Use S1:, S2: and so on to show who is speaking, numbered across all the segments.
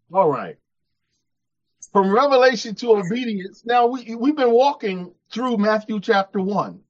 S1: All right. From revelation to obedience. Now we've been walking through Matthew chapter 1.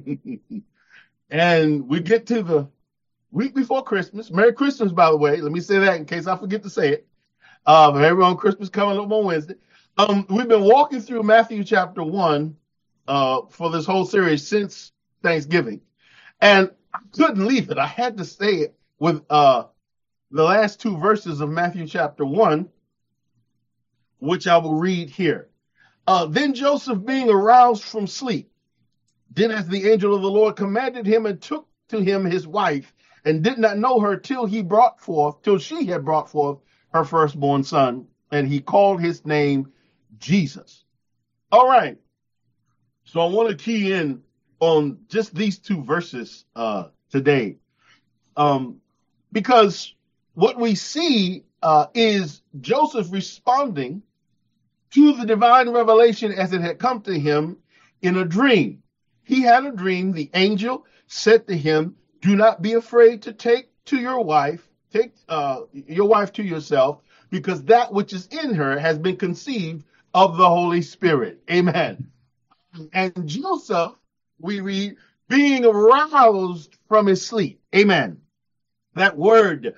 S1: And we get to the week before Christmas. Merry Christmas, by the way. Let me say that in case I forget to say it. Everyone, Christmas coming up on Wednesday. We've been walking through Matthew chapter 1 for this whole series since Thanksgiving. And I couldn't leave it. I had to say it with the last two verses of Matthew chapter 1, which I will read here. Then Joseph, being aroused from sleep, did as the angel of the Lord commanded him, and took to him his wife, and did not know her till she had brought forth her firstborn son, and he called his name Jesus. All right. So I want to key in on just these two verses today, because what we see is Joseph responding to the divine revelation as it had come to him in a dream. He had a dream. The angel said to him, "Do not be afraid to take your wife to yourself, because that which is in her has been conceived of the Holy Spirit." Amen. And Joseph, we read, being aroused from his sleep. Amen. That word,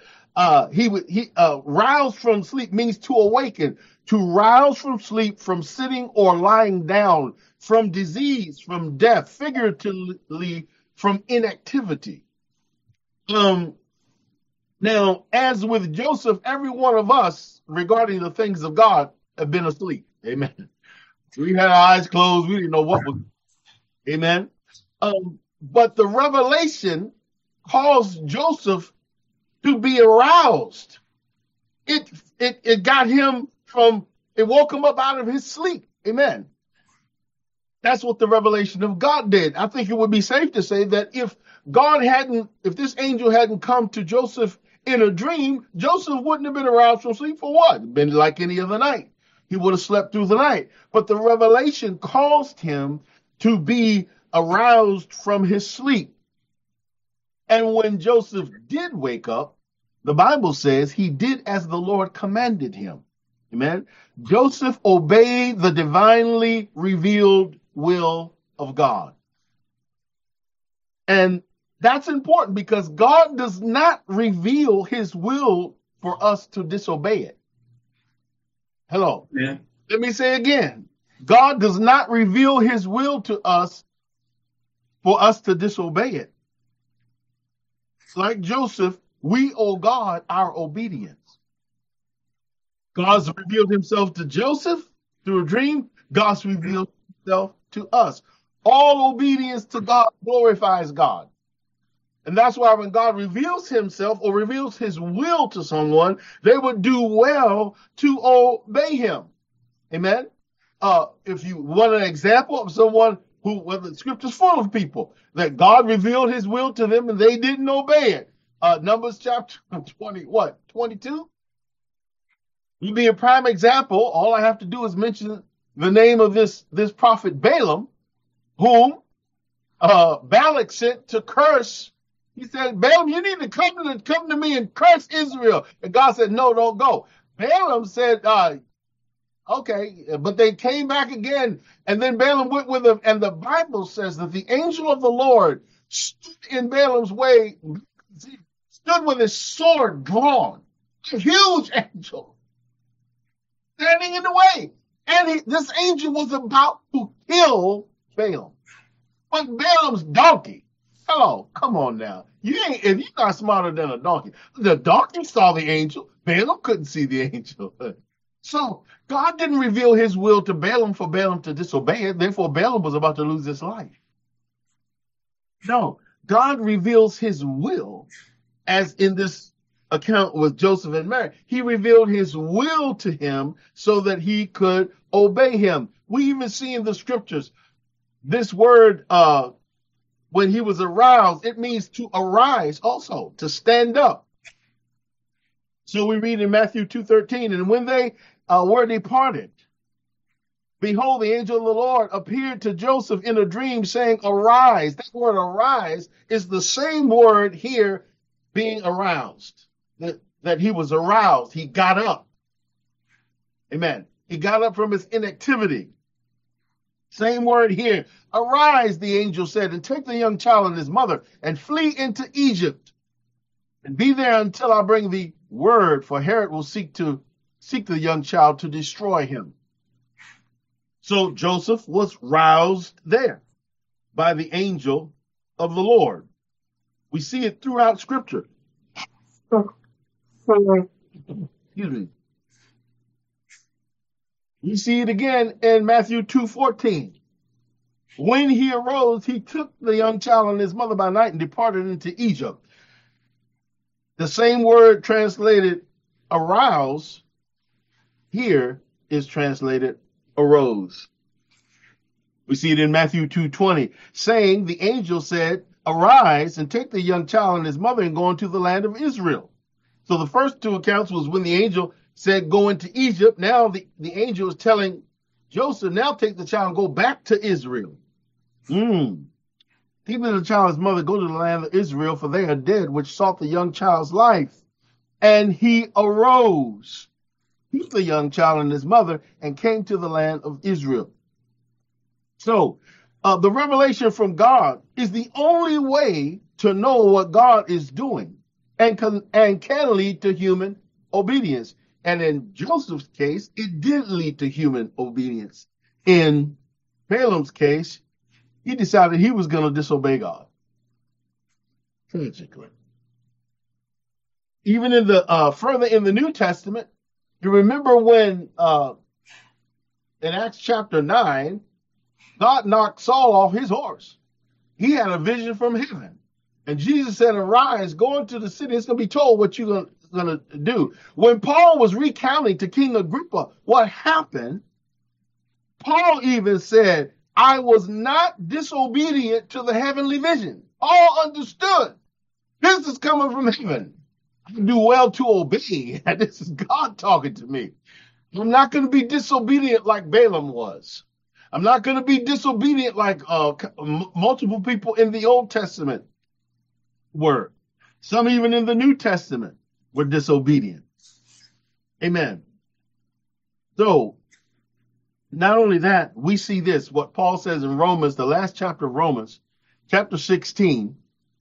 S1: roused from sleep means to awaken, to rouse from sleep, from sitting or lying down, from disease, from death, figuratively from inactivity. Now, as with Joseph, every one of us regarding the things of God have been asleep. Amen. We had our eyes closed. We didn't know what was. Amen. But the revelation caused Joseph to be aroused. It got him it woke him up out of his sleep. Amen. That's what the revelation of God did. I think it would be safe to say that if this angel hadn't come to Joseph in a dream, Joseph wouldn't have been aroused from sleep for what? Been like any other night. He would have slept through the night. But the revelation caused him to be aroused from his sleep. And when Joseph did wake up, the Bible says he did as the Lord commanded him. Amen. Joseph obeyed the divinely revealed will of God. And that's important because God does not reveal his will for us to disobey it. Hello.
S2: Yeah.
S1: Let me say again. God does not reveal his will to us for us to disobey it. Like Joseph, we owe God our obedience. God's revealed himself to Joseph through a dream. God's revealed himself to us. All obedience to God glorifies God. And that's why when God reveals himself or reveals his will to someone, they would do well to obey him. Amen. If you want an example of someone the scripture's full of people that God revealed his will to them and they didn't obey it. Numbers chapter 22? You'd be a prime example. All I have to do is mention the name of this prophet Balaam, whom Balak sent to curse. He said, "Balaam, you need to come to me and curse Israel." And God said, "No, don't go." Balaam said, "Okay," but they came back again, and then Balaam went with them. And the Bible says that the angel of the Lord stood in Balaam's way, stood with his sword drawn, a huge angel standing in the way. And this angel was about to kill Balaam. But Balaam's donkey, hello, come on now. If you're not smarter than a donkey. The donkey saw the angel. Balaam couldn't see the angel. So God didn't reveal his will to Balaam for Balaam to disobey it. Therefore, Balaam was about to lose his life. No, God reveals his will, as in this account with Joseph and Mary. He revealed his will to him so that he could obey him. We even see in the scriptures this word, when he was aroused, it means to arise also, to stand up. So we read in Matthew 2:13, and when they were departed, behold, the angel of the Lord appeared to Joseph in a dream, saying, "Arise." That word arise is the same word here, being aroused, that he was aroused. He got up. Amen. He got up from his inactivity. Same word here. Arise, the angel said, and take the young child and his mother and flee into Egypt and be there until I bring the word, for Herod will seek the young child to destroy him. So Joseph was roused there by the angel of the Lord. We see it throughout Scripture. Excuse me. We see it again in Matthew 2:14. When he arose, he took the young child and his mother by night and departed into Egypt. The same word translated arouse here is translated arose. We see it in Matthew 2:20, saying, the angel said, arise and take the young child and his mother and go into the land of Israel. So the first two accounts was when the angel said, go into Egypt. Now the angel is telling Joseph, now take the child and go back to Israel. Take the child and his mother, go to the land of Israel, for they are dead, which sought the young child's life. And he arose, took the young child and his mother, and came to the land of Israel. So the revelation from God is the only way to know what God is doing and can lead to human obedience. And in Joseph's case, it did lead to human obedience. In Balaam's case, he decided he was going to disobey God. Tragically. Even in the further in the New Testament, you remember when in Acts chapter 9, God knocked Saul off his horse. He had a vision from heaven. And Jesus said, arise, go into the city. It's going to be told what you're going to do. When Paul was recounting to King Agrippa what happened, Paul even said, I was not disobedient to the heavenly vision. All understood. This is coming from heaven. I do well to obey. And this is God talking to me. I'm not going to be disobedient like Balaam was. I'm not going to be disobedient like multiple people in the Old Testament were. Some even in the New Testament were disobedient. Amen. So, not only that, we see this, what Paul says in Romans, the last chapter of Romans, chapter 16,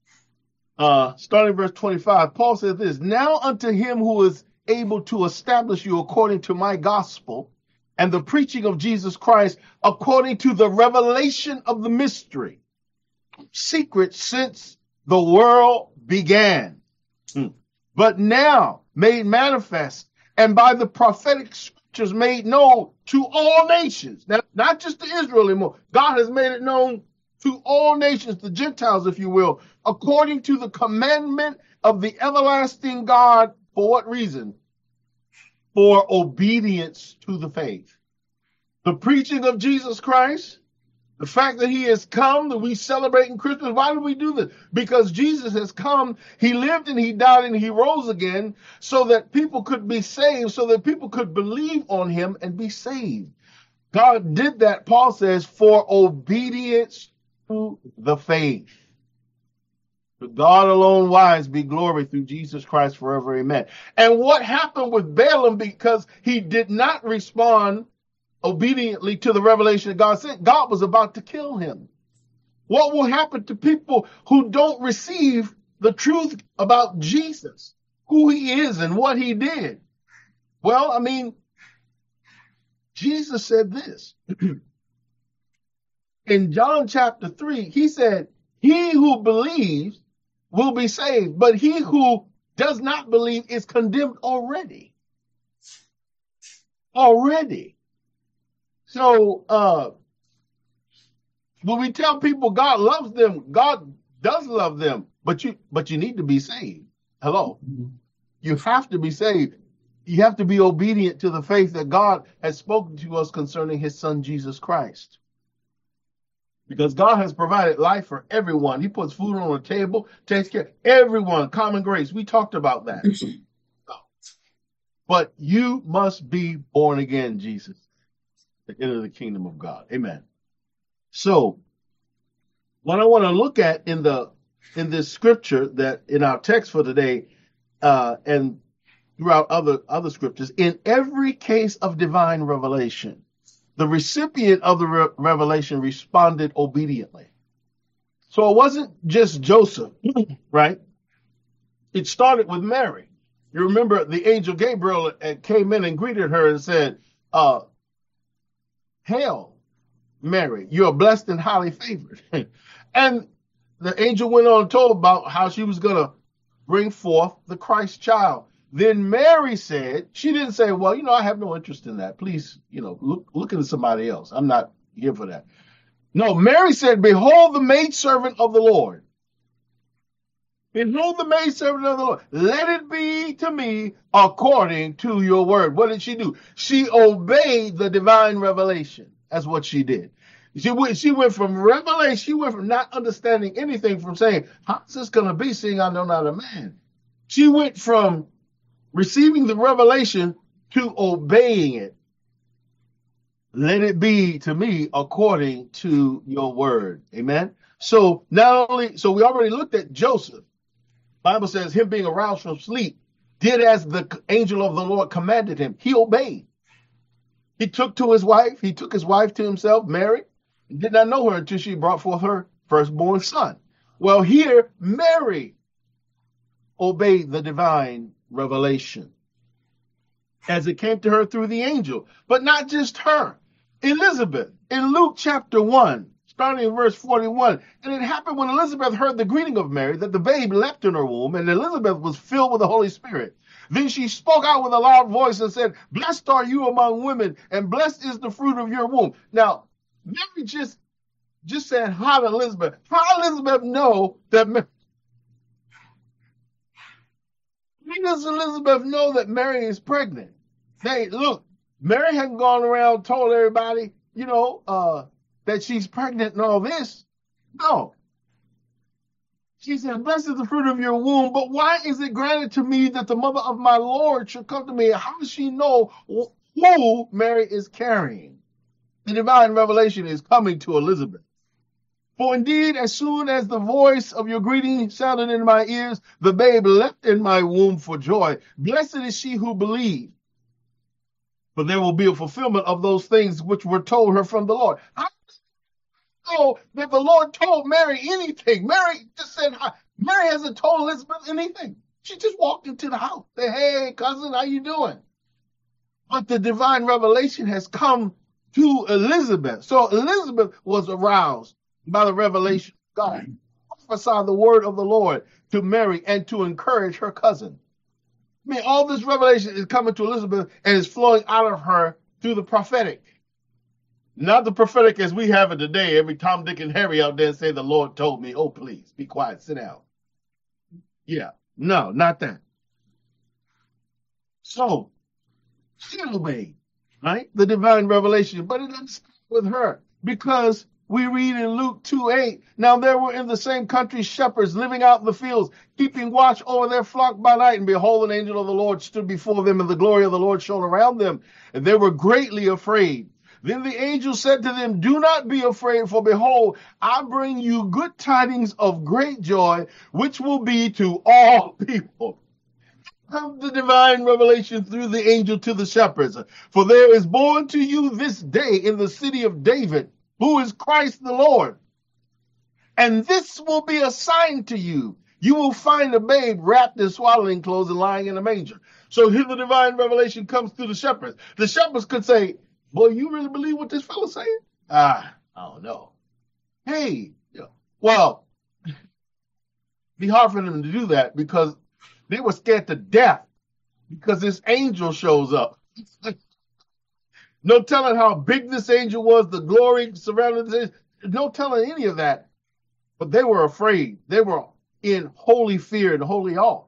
S1: starting verse 25, Paul says this, now unto him who is able to establish you according to my gospel and the preaching of Jesus Christ, according to the revelation of the mystery, secret since the world began, but now made manifest, and by the prophetic scriptures made known to all nations. Now, not just to Israel anymore. God has made it known to all nations, the Gentiles, if you will, according to the commandment of the everlasting God. For what reason? For obedience to the faith. The preaching of Jesus Christ, the fact that he has come, that we celebrate in Christmas. Why do we do this? Because Jesus has come, he lived and he died and he rose again so that people could be saved, so that people could believe on him and be saved. God did that, Paul says, for obedience to the faith. To God alone wise be glory through Jesus Christ forever, amen. And what happened with Balaam, because he did not respond obediently to the revelation that God sent, God was about to kill him. What will happen to people who don't receive the truth about Jesus, who he is and what he did? Well, I mean, Jesus said this. In John chapter 3, he said, he who believes will be saved, but he who does not believe is condemned already. Already. So, when we tell people God loves them, God does love them, but you need to be saved. Hello. You have to be saved. You have to be obedient to the faith that God has spoken to us concerning his son, Jesus Christ. Because God has provided life for everyone. He puts food on the table, takes care of everyone. Common grace. We talked about that. But you must be born again, Jesus, to enter the kingdom of God. Amen. So, what I want to look at in this scripture that in our text for today, and throughout other scriptures, in every case of divine revelation, the recipient of the revelation responded obediently. So it wasn't just Joseph, right? It started with Mary. You remember the angel Gabriel came in and greeted her and said, "Hail, Mary, you are blessed and highly favored." And the angel went on and told about how she was going to bring forth the Christ child. Then Mary said, she didn't say, "Well, I have no interest in that. Please, look into somebody else. I'm not here for that." No, Mary said, "Behold the maidservant of the Lord. Behold the maidservant of the Lord. Let it be to me according to your word." What did she do? She obeyed the divine revelation. That's what she did. She went from revelation. She went from not understanding anything, from saying, "How's this going to be, seeing I know not a man?" She went from receiving the revelation to obeying it. Let it be to me according to your word. Amen. So we already looked at Joseph. Bible says him being aroused from sleep did as the angel of the Lord commanded him. He obeyed. He took his wife to himself, Mary, and did not know her until she brought forth her firstborn son. Well, here, Mary obeyed the divine revelation as it came to her through the angel. But not just her. Elizabeth, in Luke chapter 1, starting in verse 41, "And it happened when Elizabeth heard the greeting of Mary that the babe leapt in her womb, and Elizabeth was filled with the Holy Spirit. Then she spoke out with a loud voice and said, Blessed are you among women, and blessed is the fruit of your womb." Now, Mary just said, "How did Elizabeth?" How does Elizabeth know that? How does Elizabeth know that Mary is pregnant? Hey, look, Mary hadn't gone around told everybody, that she's pregnant and all this. No. She said, "Blessed is the fruit of your womb, but why is it granted to me that the mother of my Lord should come to me?" How does she know who Mary is carrying? The divine revelation is coming to Elizabeth. "For indeed, as soon as the voice of your greeting sounded in my ears, the babe leapt in my womb for joy. Blessed is she who believed, for there will be a fulfillment of those things which were told her from the Lord." How know that the Lord told Mary anything? Mary just said hi. Mary hasn't told Elizabeth anything. She just walked into the house. Say, "Hey, cousin, how you doing?" But the divine revelation has come to Elizabeth. So Elizabeth was aroused by the revelation of God. Prophesy the word of the Lord to Mary and to encourage her cousin. I mean, all this revelation is coming to Elizabeth and is flowing out of her through the prophetic. Not the prophetic as we have it today. Every Tom, Dick, and Harry out there say, "The Lord told me." Oh, please, be quiet, sit down. Yeah, no, not that. So, she obeyed, right? The divine revelation. But it doesn't start with her, because we read in Luke 2:8, "Now there were in the same country shepherds living out in the fields, keeping watch over their flock by night. And behold, an angel of the Lord stood before them, and the glory of the Lord shone around them. And they were greatly afraid. Then the angel said to them, Do not be afraid, for behold, I bring you good tidings of great joy, which will be to all people." Of the divine revelation through the angel to the shepherds. "For there is born to you this day in the city of David, who is Christ the Lord. And this will be a sign to you. You will find a babe wrapped in swaddling clothes and lying in a manger." So here the divine revelation comes through the shepherds. The shepherds could say, "Boy, you really believe what this fellow's saying?" I don't know. Hey, well, be hard for them to do that because they were scared to death because this angel shows up. No telling how big this angel was, the glory surrounding this. No telling any of that. But they were afraid. They were in holy fear and holy awe.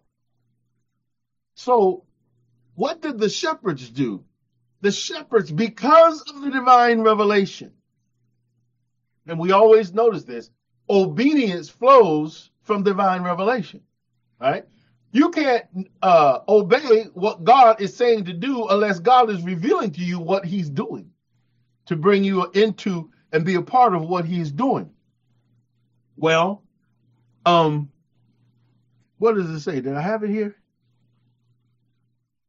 S1: So what did the shepherds do? The shepherds, because of the divine revelation, and we always notice this, obedience flows from divine revelation, right? You can't obey what God is saying to do unless God is revealing to you what he's doing to bring you into and be a part of what he's doing. Well, what does it say? Did I have it here?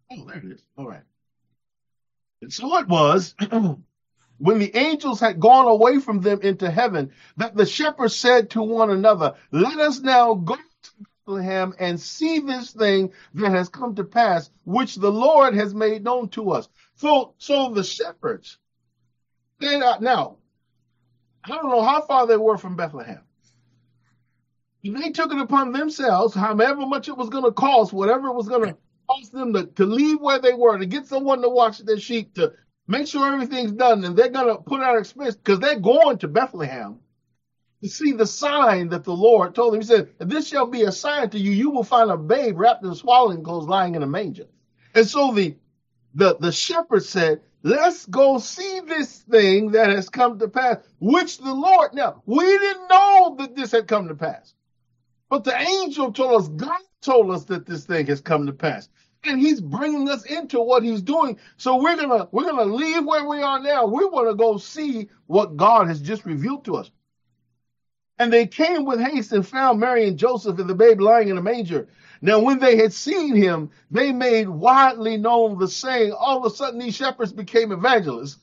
S1: Oh, there it is. All right. And so it was when the angels had gone away from them into heaven that the shepherds said to one another, let us now go to Bethlehem and see this thing that has come to pass, which the Lord has made known to us. So the shepherds, now, I don't know how far they were from Bethlehem. They took it upon themselves, however much it was going to cost, whatever it was going to cost them to leave where they were, to get someone to watch their sheep, to make sure everything's done, and they're going to put out expense because they're going to Bethlehem to see the sign that the Lord told them. He said, this shall be a sign to you. You will find a babe wrapped in swaddling clothes lying in a manger. And so the shepherd said, let's go see this thing that has come to pass, which the Lord, now, we didn't know that this had come to pass. But the angel told us, God told us that this thing has come to pass. And he's bringing us into what he's doing. So we're gonna leave where we are now. We want to go see what God has just revealed to us. And they came with haste and found Mary and Joseph and the babe lying in a manger. Now, when they had seen him, they made widely known the saying. All of a sudden, these shepherds became evangelists.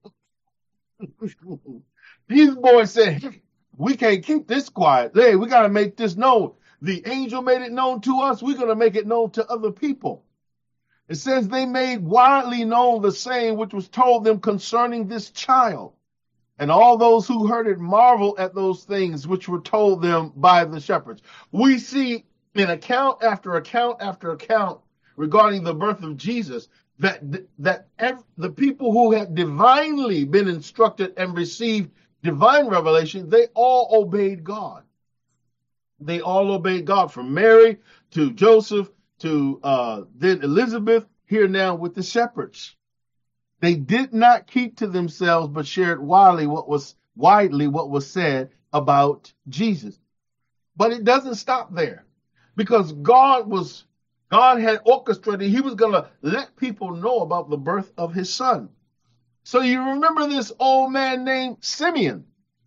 S1: These boys said, hey, we can't keep this quiet. Hey, we got to make this known. The angel made it known to us. We're going to make it known to other people. It says they made widely known the saying which was told them concerning this child. And all those who heard it marveled at those things which were told them by the shepherds. We see in account after account after account regarding the birth of Jesus that the people who had divinely been instructed and received divine revelation, they all obeyed God. They all obeyed God, from Mary to Joseph to then Elizabeth, here now with the shepherds. They did not keep to themselves, but shared widely what was said about Jesus. But it doesn't stop there, because God had orchestrated. He was going to let people know about the birth of his son. So you remember this old man named Simeon.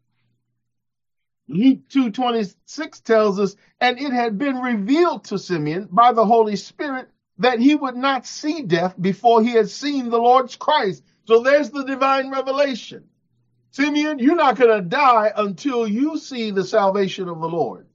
S1: Luke 2:26 tells us, and it had been revealed to Simeon by the Holy Spirit that he would not see death before he had seen the Lord's Christ. So there's the divine revelation. Simeon, you're not going to die until you see the salvation of the Lord.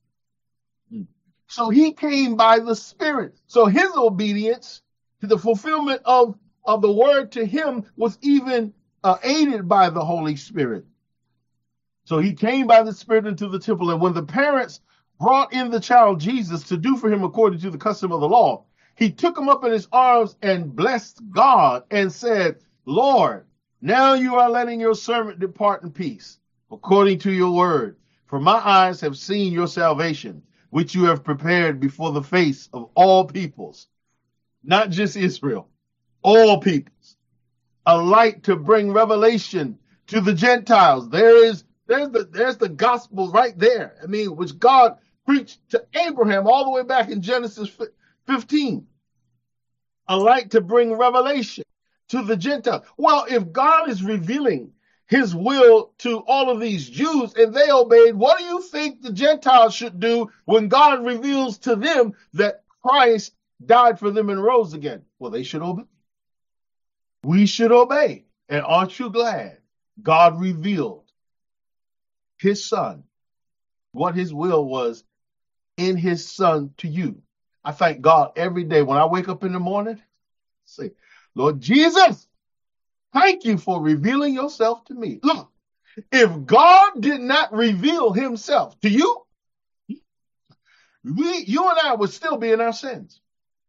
S1: So he came by the Spirit. So his obedience to the fulfillment of the word to him was even aided by the Holy Spirit. So he came by the Spirit into the temple. And when the parents brought in the child Jesus to do for him according to the custom of the law, he took him up in his arms and blessed God and said, Lord, now you are letting your servant depart in peace, according to your word. For my eyes have seen your salvation, which you have prepared before the face of all peoples, not just Israel, all peoples, a light to bring revelation to the Gentiles. There's the gospel right there. I mean, which God preached to Abraham all the way back in Genesis 15. A light to bring revelation to the Gentiles. Well, if God is revealing his will to all of these Jews and they obeyed, what do you think the Gentiles should do when God reveals to them that Christ died for them and rose again? Well, they should obey. We should obey. And aren't you glad God revealed his son, what his will was in his son to you? I thank God every day when I wake up in the morning, say, Lord Jesus, thank you for revealing yourself to me. Look, if God did not reveal himself to you, you and I would still be in our sins.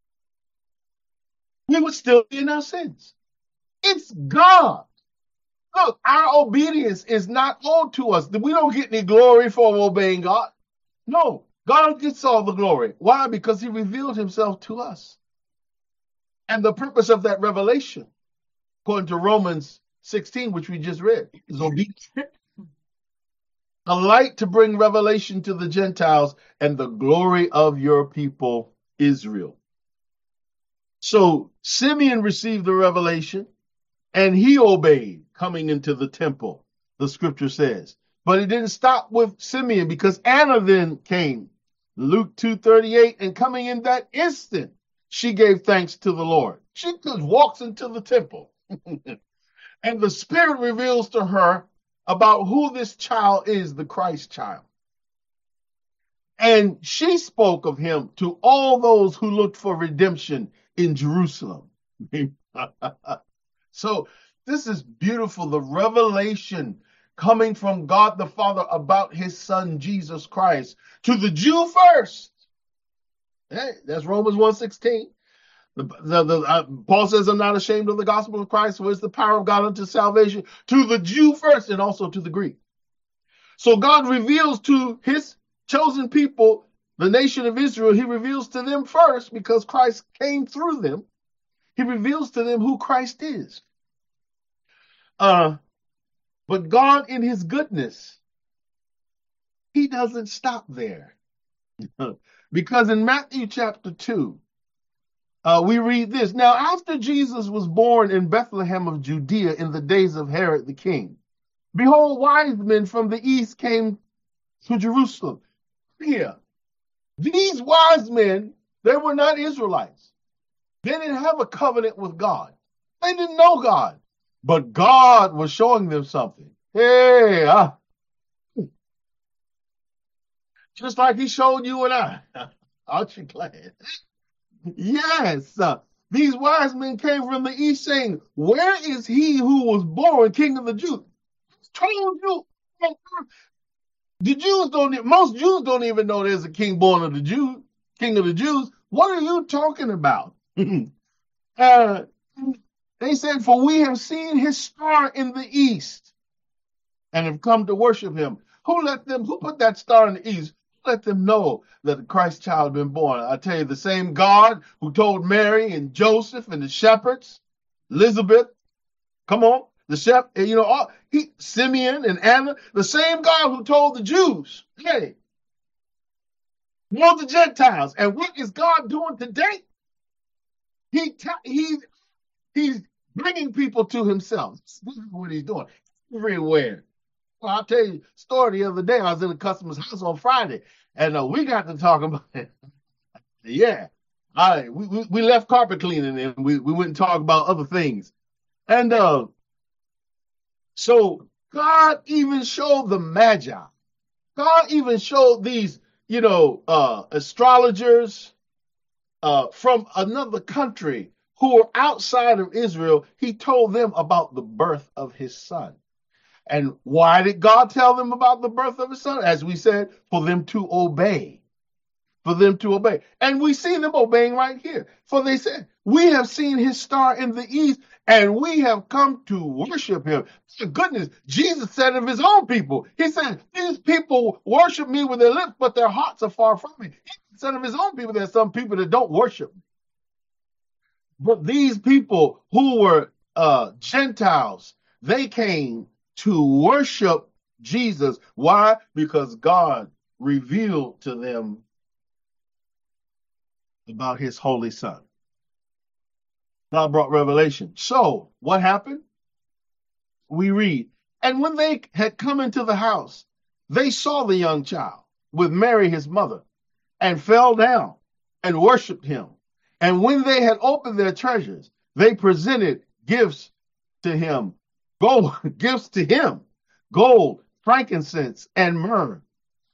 S1: We would still be in our sins. It's God. Look, our obedience is not owed to us. We don't get any glory for obeying God. No, God gets all the glory. Why? Because he revealed himself to us. And the purpose of that revelation, according to Romans 16, which we just read, is obedience. A light to bring revelation to the Gentiles and the glory of your people, Israel. So Simeon received the revelation and he obeyed coming into the temple, the scripture says. But it didn't stop with Simeon, because Anna then came, Luke 2:38, and coming in that instant, she gave thanks to the Lord. She just walks into the temple, and the Spirit reveals to her about who this child is, the Christ child. And she spoke of him to all those who looked for redemption in Jerusalem. So this is beautiful, the revelation coming from God the Father about his son Jesus Christ to the Jew first. Hey, that's Romans 1:16. Paul says, I'm not ashamed of the gospel of Christ, for it's the power of God unto salvation to the Jew first and also to the Greek. So God reveals to his chosen people, the nation of Israel, he reveals to them first because Christ came through them. He reveals to them who Christ is. But God, in his goodness, he doesn't stop there. Because in Matthew chapter 2, we read this. Now, after Jesus was born in Bethlehem of Judea in the days of Herod the king, behold, wise men from the east came to Jerusalem. Here, these wise men, they were not Israelites. They didn't have a covenant with God. They didn't know God. But God was showing them something. Hey, just like he showed you and I. Aren't you glad? Yes. These wise men came from the east saying, where is he who was born king of the Jews? Told you. Most Jews don't even know there's a king born of the Jews, king of the Jews. What are you talking about? They said, for we have seen his star in the east and have come to worship him. Who put that star in the east? Let them know that the Christ child had been born. I tell you, the same God who told Mary and Joseph and the shepherds, Elizabeth, come on, Simeon and Anna, the same God who told the Jews, hey, warn the Gentiles. And what is God doing today? He's bringing people to himself. This is what he's doing everywhere. Well, I'll tell you a story the other day. I was in a customer's house on Friday, and we got to talk about it. Yeah. We left carpet cleaning, and we went and talked about other things. And so God even showed the Magi. God even showed these, astrologers from another country who were outside of Israel. He told them about the birth of his son. And why did God tell them about the birth of his son? As we said, for them to obey. For them to obey. And we see them obeying right here. For they said, we have seen his star in the east, and we have come to worship him. For goodness, Jesus said of his own people, he said, these people worship me with their lips, but their hearts are far from me. He said of his own people, there's some people that don't worship me. But these people who were Gentiles, they came to worship Jesus. Why? Because God revealed to them about his holy son. God brought revelation. So what happened? We read, and when they had come into the house, they saw the young child with Mary, his mother, and fell down and worshiped him. And when they had opened their treasures, they presented gifts to him. Gold, frankincense, and myrrh.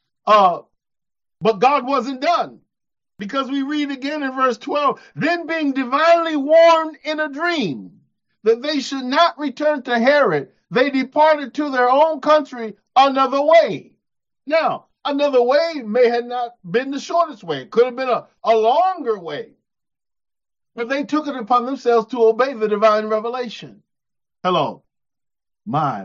S1: But God wasn't done, because we read again in verse 12, then being divinely warned in a dream that they should not return to Herod, they departed to their own country another way. Now, another way may have not been the shortest way. It could have been a longer way. But they took it upon themselves to obey the divine revelation. Hello. My.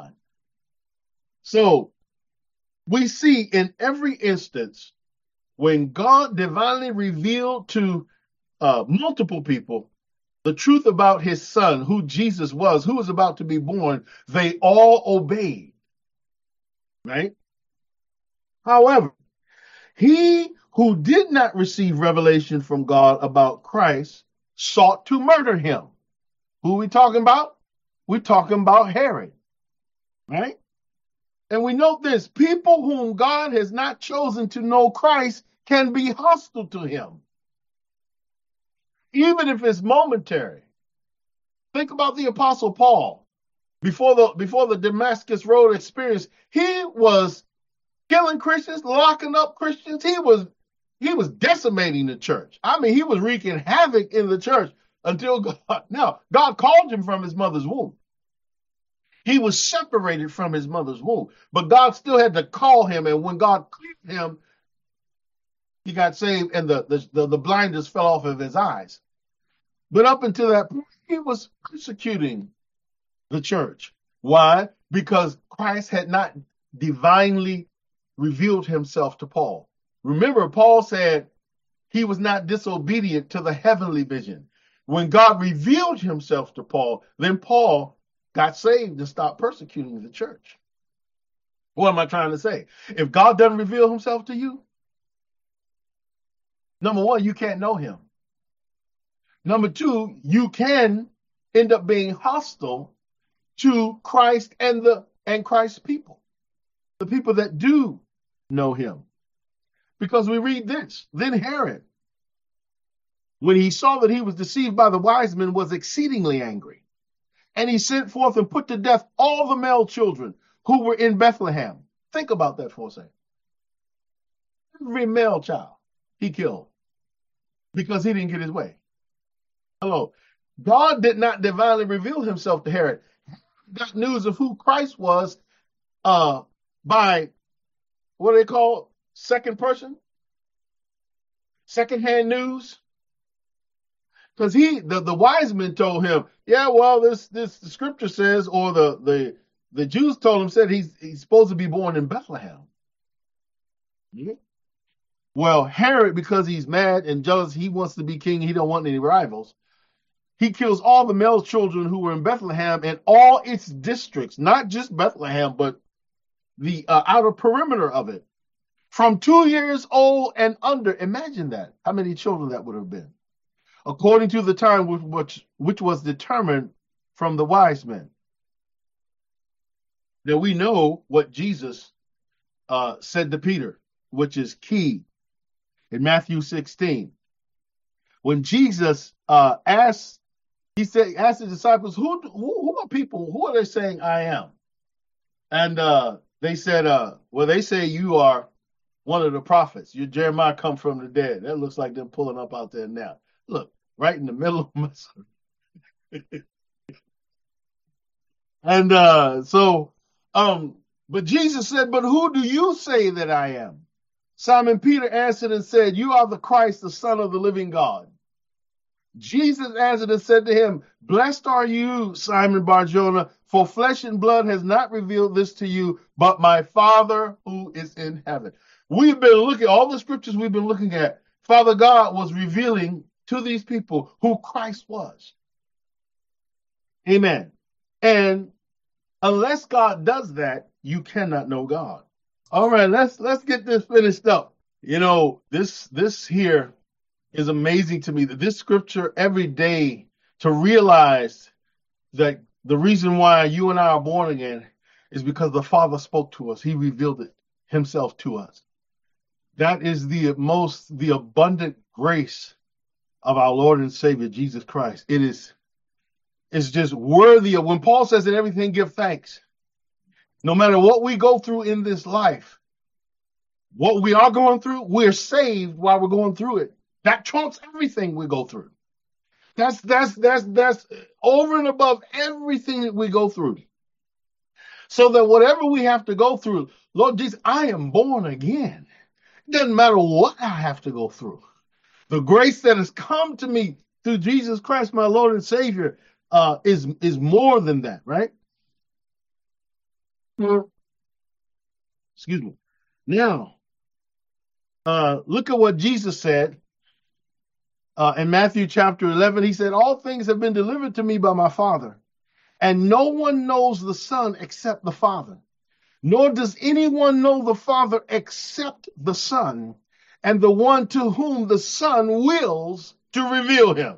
S1: So we see in every instance when God divinely revealed to multiple people the truth about his son, who Jesus was, who was about to be born, they all obeyed. Right? However, he who did not receive revelation from God about Christ sought to murder him. Who are we talking about? We're talking about Herod, right? And we note this, people whom God has not chosen to know Christ can be hostile to him. even if it's momentary. Think about the Apostle Paul. Before the Damascus Road experience, he was killing Christians, locking up Christians. He was decimating the church. I mean, he was wreaking havoc in the church until God called him from his mother's womb. He was separated from his mother's womb, but God still had to call him. And when God called him, he got saved, and the blinders fell off of his eyes. But up until that point, he was persecuting the church. Why? Because Christ had not divinely revealed himself to Paul. Remember, Paul said he was not disobedient to the heavenly vision. When God revealed himself to Paul, then Paul got saved and stopped persecuting the church. What am I trying to say? If God doesn't reveal himself to you, number one, you can't know him. Number two, you can end up being hostile to Christ and Christ's people, the people that do know him. Because we read this, then Herod, when he saw that he was deceived by the wise men, was exceedingly angry. And he sent forth and put to death all the male children who were in Bethlehem. Think about that for a second. Every male child he killed because he didn't get his way. Hello. God did not divinely reveal himself to Herod. Got news of who Christ was by, what do they call, second person? Secondhand news? Because the wise men told him, yeah, well, the scripture says, or the Jews told him, said he's supposed to be born in Bethlehem. Yeah. Well, Herod, because he's mad and jealous, he wants to be king, he don't want any rivals. He kills all the male children who were in Bethlehem and all its districts, not just Bethlehem, but the outer perimeter of it. From 2 years old and under, imagine that, how many children that would have been, according to the time which was determined from the wise men. Now we know what Jesus said to Peter, which is key in Matthew 16. When Jesus asked the disciples, who are people, who are they saying I am? And they said, well, they say you are one of the prophets. You're Jeremiah come from the dead. That looks like them pulling up out there now. Look, right in the middle of Missouri. And but Jesus said, but who do you say that I am? Simon Peter answered and said, you are the Christ, the Son of the living God. Jesus answered and said to him, blessed are you, Simon Bar-Jonah, for flesh and blood has not revealed this to you, but my Father who is in heaven. We've been looking, all the scriptures we've been looking at, Father God was revealing to these people who Christ was. Amen. And unless God does that, you cannot know God. All right, let's get this finished up. You know, this here is amazing to me, that this scripture every day, to realize that the reason why you and I are born again is because the Father spoke to us. He revealed it himself to us. That is the abundant grace of our Lord and Savior, Jesus Christ. It's just worthy of, when Paul says in everything, give thanks. No matter what we go through in this life, what we are going through, we're saved while we're going through it. That trumps everything we go through. That's over and above everything that we go through. So that whatever we have to go through, Lord Jesus, I am born again. It doesn't matter what I have to go through. The grace that has come to me through Jesus Christ, my Lord and Savior, is more than that, right? Excuse me. Now, look at what Jesus said in Matthew chapter 11. He said, all things have been delivered to me by my Father, and no one knows the Son except the Father, nor does anyone know the Father except the Son, and the one to whom the Son wills to reveal him.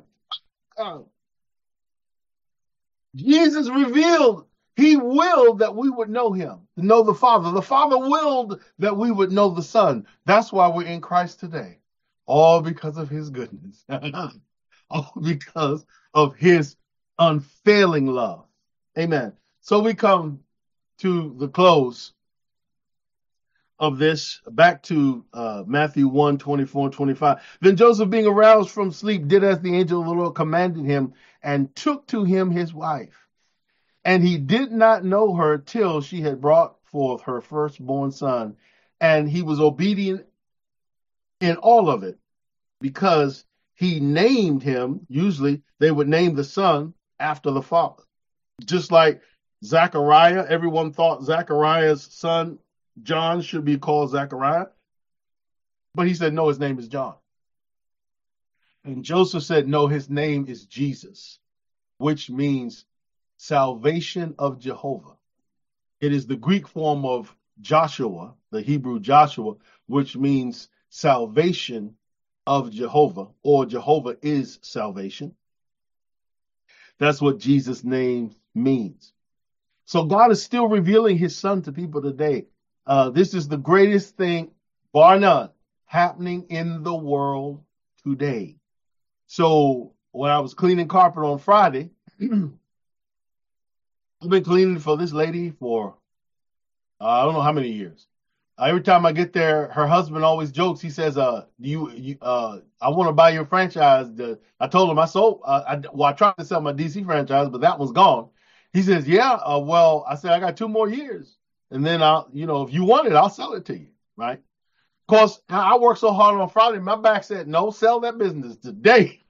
S1: Jesus revealed, he willed that we would know him, to know the Father. The Father willed that we would know the Son. That's why we're in Christ today. All because of his goodness. all because of his unfailing love. Amen. So we come to the close of this, back to Matthew 1, 24 and 25. Then Joseph, being aroused from sleep, did as the angel of the Lord commanded him, and took to him his wife. And he did not know her till she had brought forth her firstborn son. And he was obedient in all of it, because he named him. Usually they would name the son after the father. Just like Zechariah, everyone thought Zechariah's son John should be called Zechariah, but he said, no, his name is John. And Joseph said, no, his name is Jesus, which means salvation of Jehovah. It is the Greek form of Joshua, the Hebrew Joshua, which means salvation of Jehovah, or Jehovah is salvation. That's what Jesus' name means. So God is still revealing his son to people today. This is the greatest thing, bar none, happening in the world today. So when I was cleaning carpet on Friday, I've been cleaning for this lady for I don't know how many years. Every time I get there, her husband always jokes. He says, I want to buy your franchise." I told him I tried to sell my DC franchise, but that one's gone. He says, "Yeah, well," I said, "I got 2 more years. And then if you want it, I'll sell it to you." Right? Of course, I worked so hard on Friday, my back said, "No, sell that business today."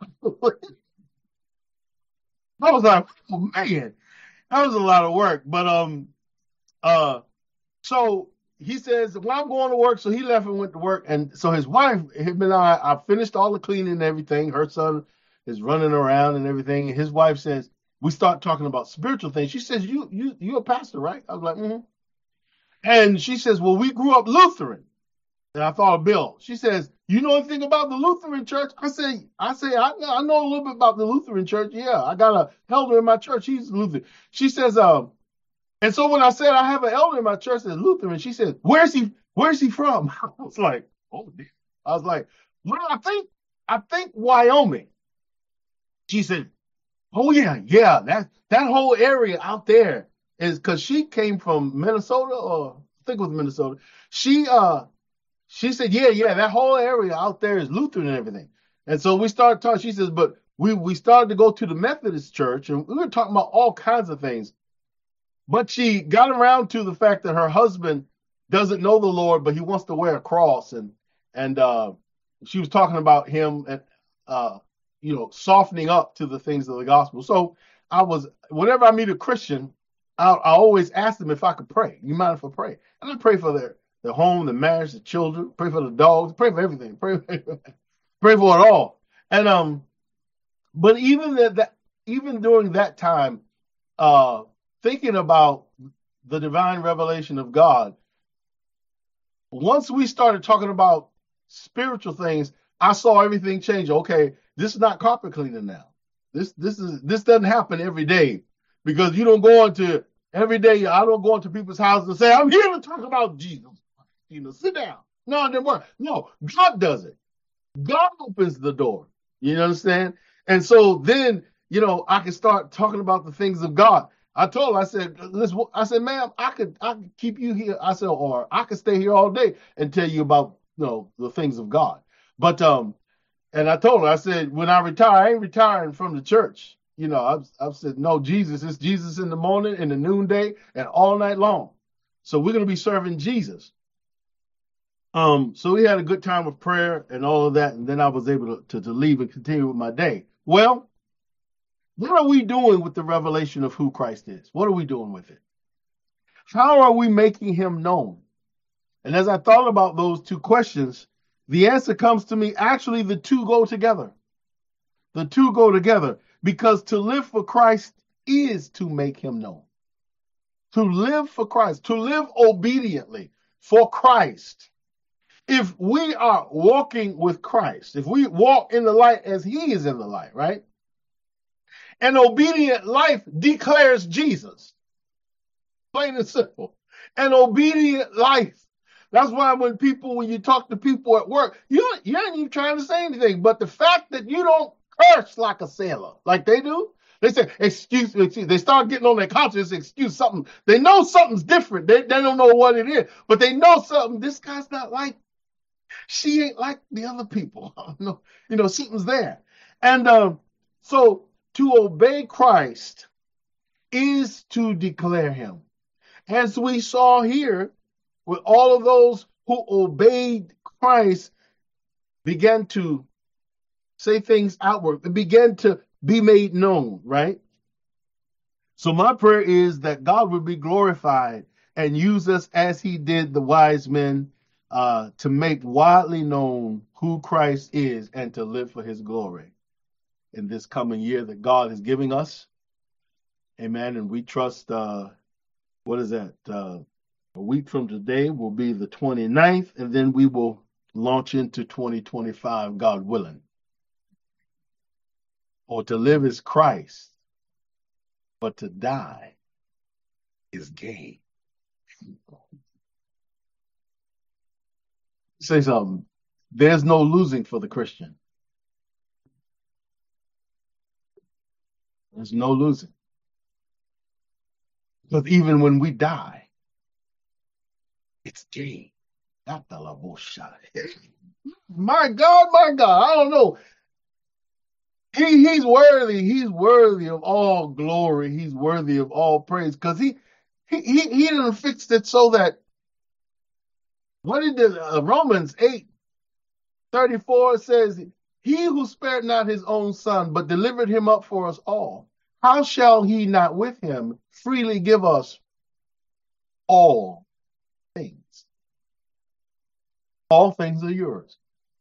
S1: I was like, "Oh man, that was a lot of work." But so he says, "Well, I'm going to work." So he left and went to work. And so his wife, him and I finished all the cleaning and everything. Her son is running around and everything. And his wife says, we start talking about spiritual things. She says, you a pastor, right? I was like, mm-hmm. And she says, well, we grew up Lutheran. And I thought of Bill. She says, you know anything about the Lutheran church? I say, I know a little bit about the Lutheran church. Yeah, I got a elder in my church. He's Lutheran. She says, and so when I said I have an elder in my church that's Lutheran, she said, Where's he from? I was like, oh, dear. I was like, well, I think Wyoming. She said, oh yeah, that whole area out there is, because she came from Minnesota, or I think it was Minnesota. She said, yeah, that whole area out there is Lutheran and everything. And so we started talking. She says, but we started to go to the Methodist church, and we were talking about all kinds of things. But she got around to the fact that her husband doesn't know the Lord, but he wants to wear a cross, and she was talking about him and softening up to the things of the gospel. So whenever I meet a Christian, I always ask them if I could pray. You mind if I pray? And I pray for their home, the marriage, the children, pray for the dogs, pray for everything, pray for it all. And but even during that time, thinking about the divine revelation of God, once we started talking about spiritual things, I saw everything change. Okay, this is not carpet cleaning now. This doesn't happen every day, because you don't go into every day. I don't go into people's houses and say, I'm here to talk about Jesus. Sit down. No, it didn't work. No, God does it. God opens the door. You understand? And so then, I can start talking about the things of God. I told her, I said, ma'am, I could keep you here. I said, or I could stay here all day and tell you about, the things of God. But, and I told her, I said, when I retire, I ain't retiring from the church. I've said, no, it's Jesus in the morning, in the noonday, and all night long. So we're going to be serving Jesus. So we had a good time of prayer and all of that. And then I was able to leave and continue with my day. Well, what are we doing with the revelation of who Christ is? What are we doing with it? How are we making him known? And as I thought about those 2 questions, the answer comes to me. Actually, the 2 go together. The 2 go together, because to live for Christ is to make him known. To live for Christ, to live obediently for Christ. If we are walking with Christ, if we walk in the light as he is in the light, right? An obedient life declares Jesus. Plain and simple. An obedient life. That's why when you talk to people at work, you ain't even trying to say anything. But the fact that you don't curse like a sailor, like they do. They say, excuse me. They start getting on their conscience, excuse something. They know something's different. They don't know what it is, but they know something. This guy's not like, she ain't like the other people. Something's there. And so to obey Christ is to declare him. As we saw here, with all of those who obeyed Christ began to say things outward. It began to be made known, right? So my prayer is that God would be glorified and use us as he did the wise men to make widely known who Christ is and to live for his glory in this coming year that God is giving us. Amen. And we trust, what is that? A week from today will be the 29th, and then we will launch into 2025, God willing. Or to live is Christ, but to die is gain. Say something. There's no losing for the Christian. There's no losing. Because even when we die, it's gain. Not the love shot. My God, I don't know. He's worthy. He's worthy of all glory. He's worthy of all praise. Because he done fixed it so that what he did, Romans 8:34 says, he who spared not his own son, but delivered him up for us all, how shall he not with him freely give us all things? All things are yours.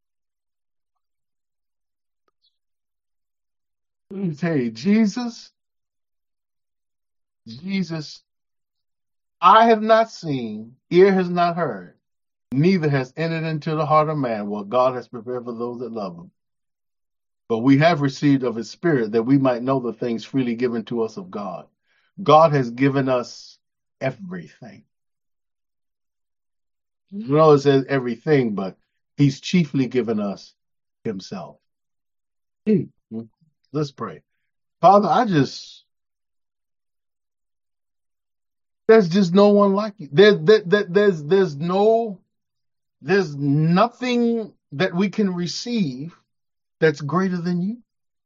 S1: Let me tell you, Jesus, eye have not seen, ear has not heard, neither has entered into the heart of man what God has prepared for those that love him. But we have received of his Spirit that we might know the things freely given to us of God. God has given us everything. You know, it says everything, but he's chiefly given us himself. Let's pray. Father, there's just no one like you. There's nothing that we can receive that's greater than you.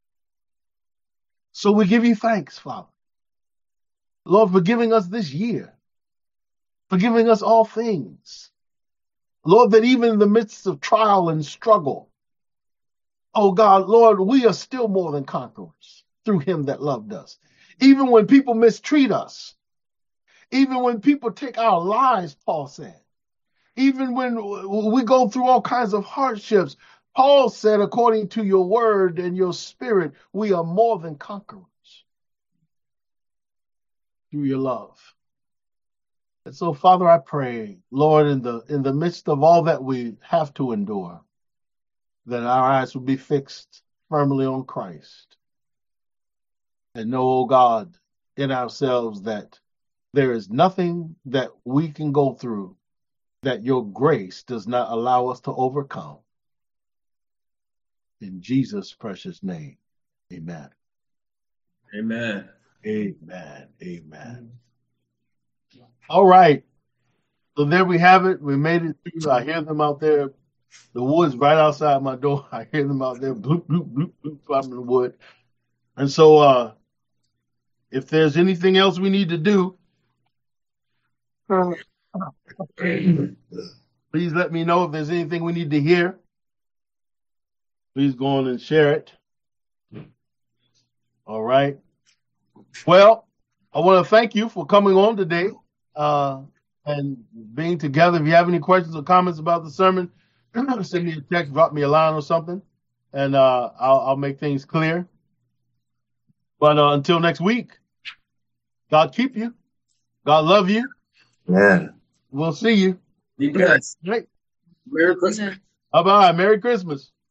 S1: So we give you thanks, Father. Lord, for giving us this year, for giving us all things. Lord, that even in the midst of trial and struggle, oh God, Lord, we are still more than conquerors through him that loved us. Even when people mistreat us, even when people take our lives, Paul said, even when we go through all kinds of hardships, Paul said, according to your word and your spirit, we are more than conquerors through your love. And so, Father, I pray, Lord, in the midst of all that we have to endure, that our eyes will be fixed firmly on Christ. And know, oh God, in ourselves that there is nothing that we can go through that your grace does not allow us to overcome. In Jesus' precious name, amen.
S2: Amen.
S1: Amen. Amen. All right. So there we have it. We made it through. I hear them out there. The wood's right outside my door. I hear them out there, bloop, bloop, bloop, bloop, climbing the wood. And so if there's anything else we need to do, please let me know if there's anything we need to hear. Please go on and share it. All right. Well, I want to thank you for coming on today and being together. If you have any questions or comments about the sermon, send me a text, drop me a line or something, and I'll make things clear. But until next week, God keep you. God love you.
S2: Yeah.
S1: We'll see you.
S2: Be blessed.
S1: Right.
S2: Merry Christmas.
S1: Bye-bye. Merry Christmas.